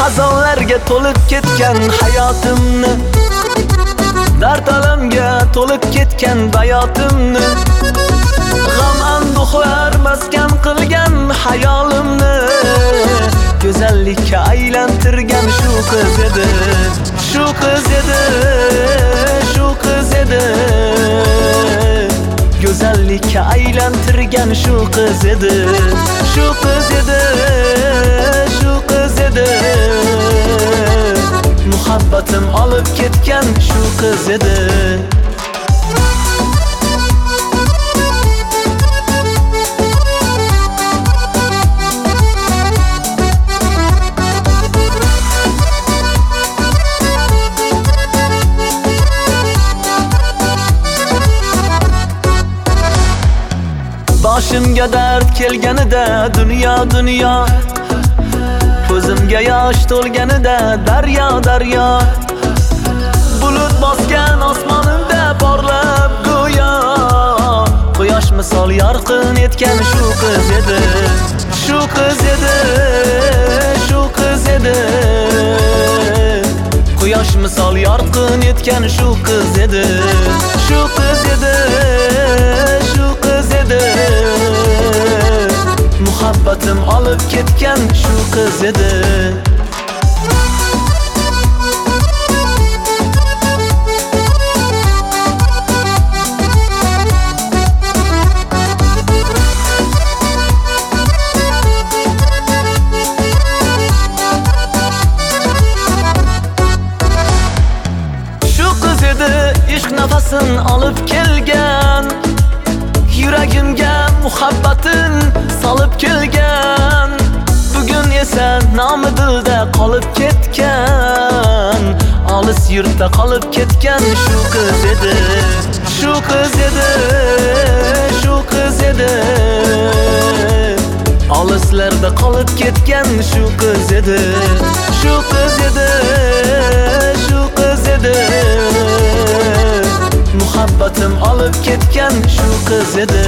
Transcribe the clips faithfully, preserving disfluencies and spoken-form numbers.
Hazonlarga to'lib ketgan hayotimni, dard alamga to'lib ketgan bayotimni, g'am anduhlar maskan qilgan hayolimni go'zallikka aylantirgan shu qiz edi, shu qiz edi, shu qiz edi. Go'zallikka aylantirgan shu qiz edi, shu qiz edi, shu qiz edi. Muhabbatim olib ketgan shu qiz edi. Boshimga dard kelganida dunyo dunyo, ko'zimga yosh to'lganida daryo daryo, bulut bosgan osmonimda porlab go'yo quyosh misol yorqin etgan shu qiz edi, shu qiz edi, shu qiz edi. Quyosh misol yorqin etgan shu qiz edi, shu qiz edi, shu qiz edi. Muhabbatim olib ketgan shu qiz edi. Ishq nafasin olib kelgan, yuragimga muhabbatin solib kelgan. Bugun esa nomi dilda qolib ketgan, olis yurtda qolib ketgan shu qiz edi, shu qiz edi, shu qiz edi. Olislarda qolib ketgan shu qiz edi, shu qiz edi, shu qiz edi. Muhabbatim olib ketgan shu qiz edi.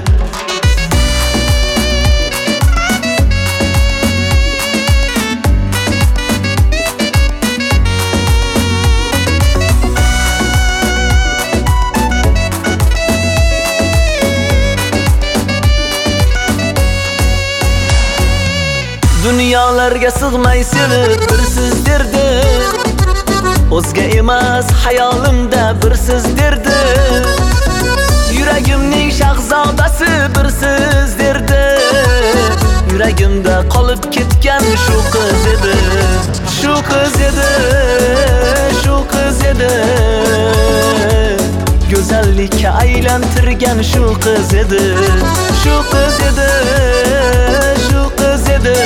Dunyolarga sig'may sevib bir siz derdi, o'zga emas hayolimda bir siz derdi. Yuragimning shahzodasi bir siz derdi, yuragimda qolib ketgan shu qiz edi, shu qiz edi, shu qiz edi. Go'zallikka aylantirgan shu qiz edi, shu qiz edi, shu qiz edi.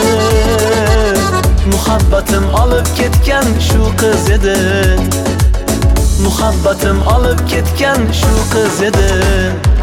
Muhabbatim olib ketgan shu qiz edi, muhabbatim olib ketgan shu qiz edi.